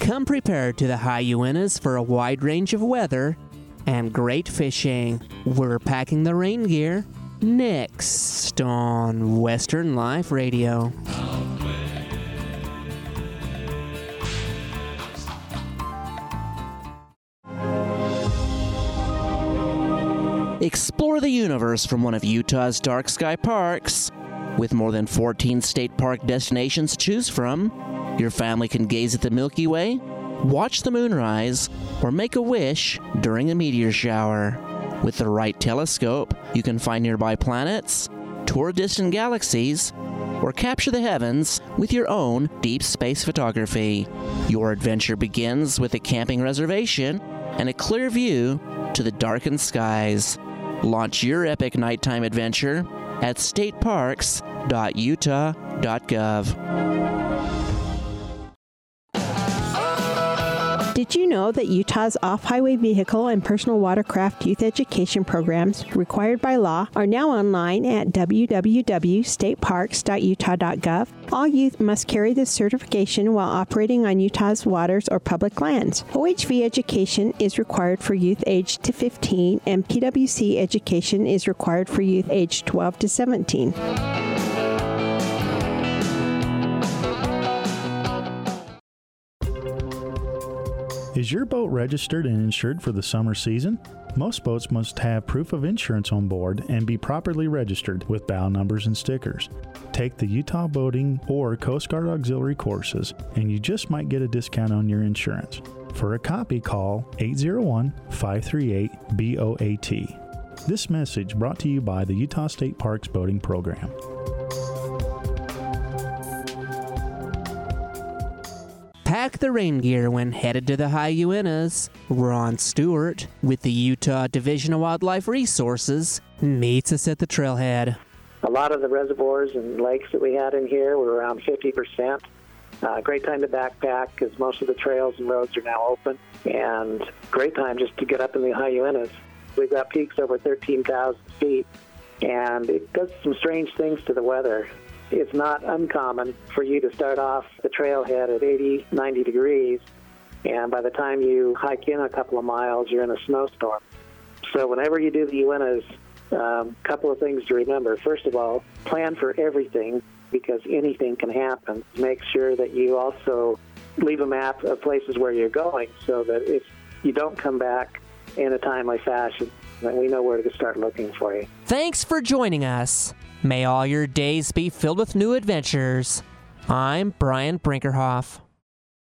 Come prepared to the High Uintas for a wide range of weather and great fishing. We're packing the rain gear next on Western Life Radio. Explore the universe from one of Utah's dark sky parks. With more than 14 state park destinations to choose from, your family can gaze at the Milky Way, watch the moonrise, or make a wish during a meteor shower. With the right telescope, you can find nearby planets, tour distant galaxies, or capture the heavens with your own deep space photography. Your adventure begins with a camping reservation and a clear view to the darkened skies. Launch your epic nighttime adventure at stateparks.utah.gov. Did you know that Utah's off-highway vehicle and personal watercraft youth education programs required by law are now online at www.stateparks.utah.gov? All youth must carry this certification while operating on Utah's waters or public lands. OHV education is required for youth aged to 15, and PWC education is required for youth aged 12 to 17. Is your boat registered and insured for the summer season? Most boats must have proof of insurance on board and be properly registered with bow numbers and stickers. Take the Utah Boating or Coast Guard Auxiliary courses, and you just might get a discount on your insurance. For a copy, call 801-538-BOAT. This message brought to you by the Utah State Parks Boating Program. Pack the rain gear when headed to the High Uintas. Ron Stewart with the Utah Division of Wildlife Resources meets us at the trailhead. A lot of the reservoirs and lakes that we had in here were around 50%. Great time to backpack because most of the trails and roads are now open, and great time just to get up in the High Uintas. We've got peaks over 13,000 feet, and it does some strange things to the weather. It's not uncommon for you to start off the trailhead at 80, 90 degrees, and by the time you hike in a couple of miles, you're in a snowstorm. So whenever you do the Uintas, a couple of things to remember. First of all, plan for everything because anything can happen. Make sure that you also leave a map of places where you're going so that if you don't come back in a timely fashion, then we know where to start looking for you. Thanks for joining us. May all your days be filled with new adventures. I'm Brian Brinkerhoff.